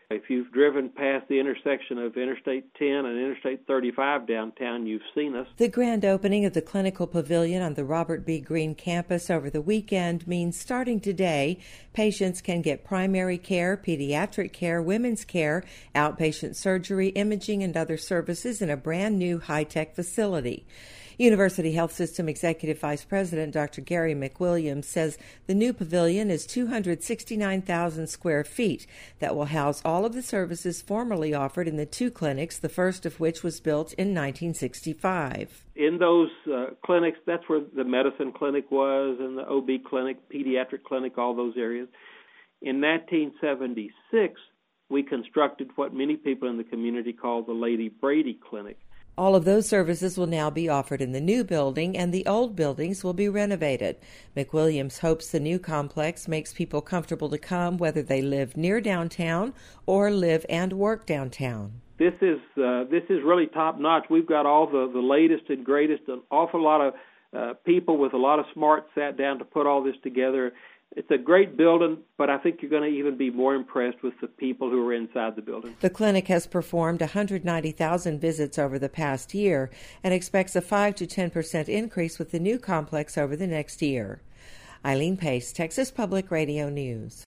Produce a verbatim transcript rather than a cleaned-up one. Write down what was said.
If you've driven past the intersection of Interstate ten and Interstate thirty-five downtown, you've seen us. The grand opening of the Clinical Pavilion on the Robert B. Greene campus over the weekend means starting today, patients can get primary care, pediatric care, women's care, outpatient surgery, imaging, and other services in a brand new high-tech facility. University Health System Executive Vice President Doctor Gary McWilliams says the new pavilion is two hundred sixty-nine thousand square feet that will house all of the services formerly offered in the two clinics, the first of which was built in nineteen sixty-five. In those uh, clinics, that's where the medicine clinic was, and the O B clinic, pediatric clinic, all those areas. In nineteen seventy-six, we constructed what many people in the community call the Lady Brady Clinic. All of those services will now be offered in the new building, and the old buildings will be renovated. McWilliams hopes the new complex makes people comfortable to come, whether they live near downtown or live and work downtown. This is uh, this is really top notch. We've got all the, the latest and greatest. An awful lot of uh, people with a lot of smarts sat down to put all this together. It's a great building, but I think you're going to even be more impressed with the people who are inside the building. The clinic has performed one hundred ninety thousand visits over the past year and expects a five to ten percent increase with the new complex over the next year. Eileen Pace, Texas Public Radio News.